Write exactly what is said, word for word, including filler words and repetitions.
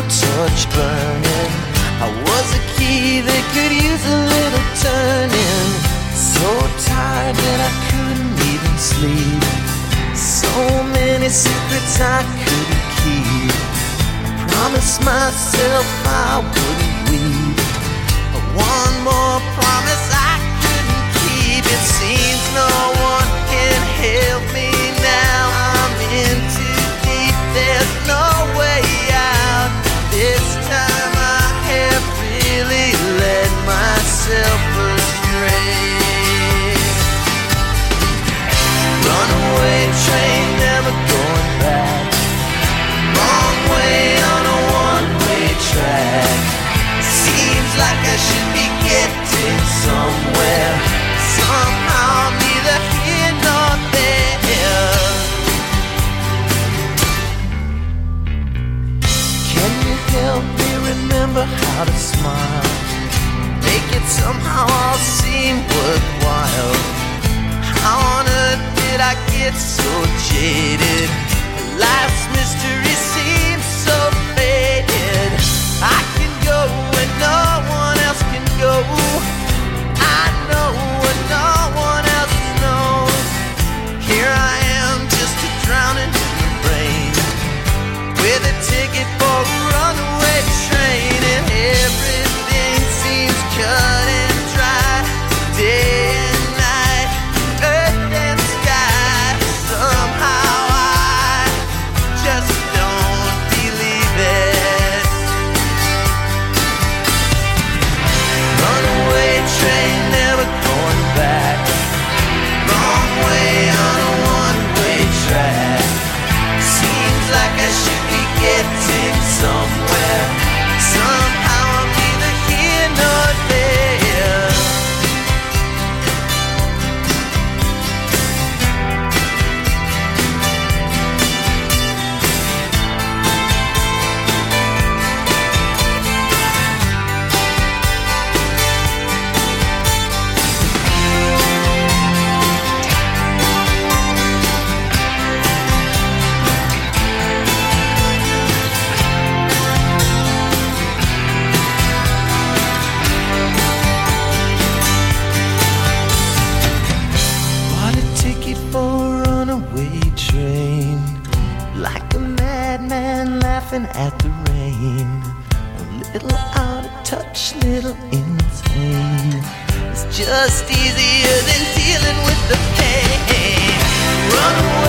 torch burning. I was a key that could use a little turning. So tired that I couldn't even sleep. So many secrets I couldn't keep. I promised myself I wouldn't weep. But one more promise I couldn't keep. It seems no one can help me now. I'm in too deep, there's no way out. This time I have really led myself astray. Runaway train, never going back. Wrong way on a one-way track. Seems like I should be getting somewhere. Somehow I'm neither here nor there. Can you help me remember how to smile? Make it somehow all seem worthwhile. How on earth did I get so jaded? Life's mystery seems so faded. I can go where no one else can go. I know what no one else knows. Here I am, just a drowning in the rain, with a ticket for a runaway train. And everything seems cut and dry, day and night, earth and sky. Somehow I just don't believe it. Runaway train, never going back. Wrong way on a one-way track. Seems like I should be getting somewhere. Somehow I'm neither here nor there. Bought a ticket for a runaway train, like a madman laughing at the rain. A little out of touch, little insane. It's just easier than dealing with the pain. Runaway